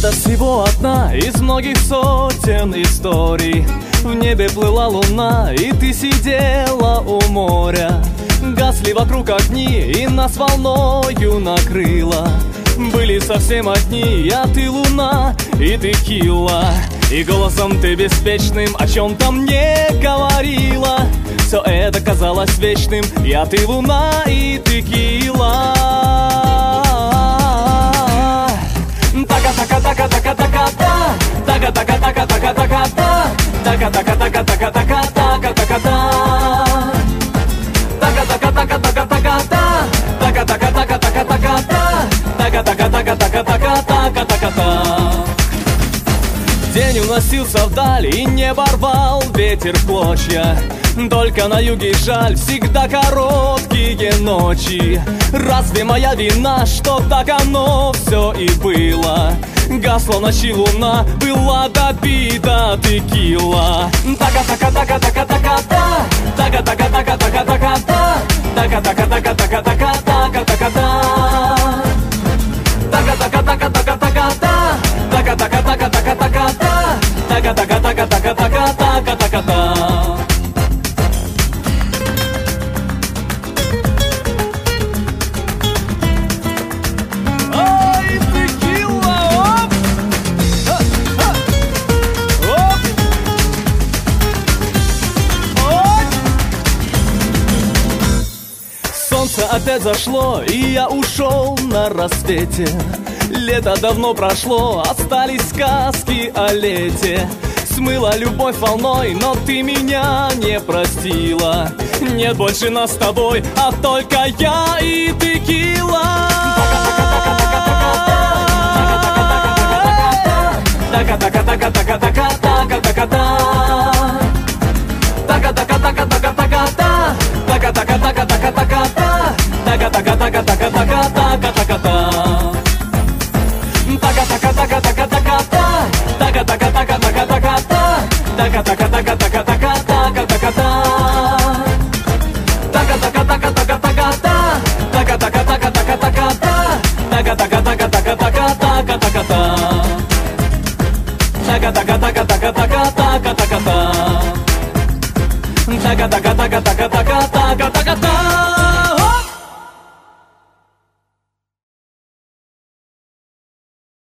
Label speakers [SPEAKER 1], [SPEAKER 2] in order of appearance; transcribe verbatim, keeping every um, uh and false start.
[SPEAKER 1] Это всего одна из многих сотен историй. В небе плыла луна, и ты сидела у моря. Гасли вокруг огни, и нас волною накрыло. Были совсем одни, а ты луна, и текила. И голосом ты беспечным о чем-то мне говорила. Все это казалось вечным, я, ты, луна и текила. Така-така-така-така-така-та, така-така-така-така-така-та, така-така-така-така-така-така-та, така-така-така-така-така-та, така-така-така-така-така-та, така-така-така-така-така-та. День уносился вдаль, и небо рвал ветер в клочья. Только на юге жаль, всегда короткие ночи. Разве моя вина, что так оно все и было? Гасла ночи луна, была добита текила. Така-така-така-така-така-та, така-така-така-така-така-та, така-така-така-така-така-та-така-така-та, така-така-така-така-така-та, така-така-така-така-така-та, така-така-така-така-така-та. Опять зашло, и я ушел на рассвете. Лето давно прошло, остались сказки о лете. Смыла любовь волной, но ты меня не простила. Нет больше нас с тобой, а только я и текила. Така-така-така-така-така-та, така-така-така-така-така-та, така-така-така-така-така-та, така-така-така-така-така-та, така-така-така-така-така-та, така-така-така-така-така-та, така-така-така-така-така-та, така-така-така-така-та, така-така-така-така-та, така-така-така-така-така-та. Така-така-така-така-така-та-та-та-та-та-та.